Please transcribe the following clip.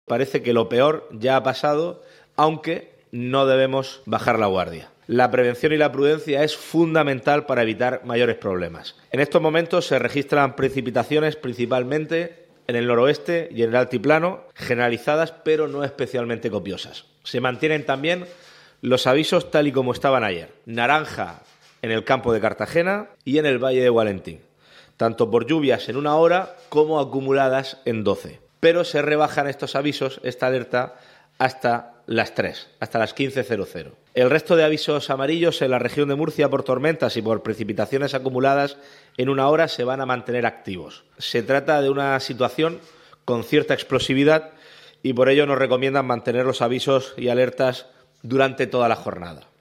Parece que lo peor ya ha pasado, aunque no debemos bajar la guardia. La prevención y la prudencia es fundamental para evitar mayores problemas. En estos momentos se registran precipitaciones principalmente en el noroeste y en el altiplano, generalizadas pero no especialmente copiosas. Se mantienen también los avisos tal y como estaban ayer. Naranja en el campo de Cartagena y en el Valle de Valentín, tanto por lluvias en 1 hora como acumuladas en 12. Pero se rebajan estos avisos, esta alerta, hasta las 3, hasta las 15:00. El resto de avisos amarillos en la región de Murcia por tormentas y por precipitaciones acumuladas en 1 hora se van a mantener activos. Se trata de una situación con cierta explosividad y por ello nos recomiendan mantener los avisos y alertas durante toda la jornada.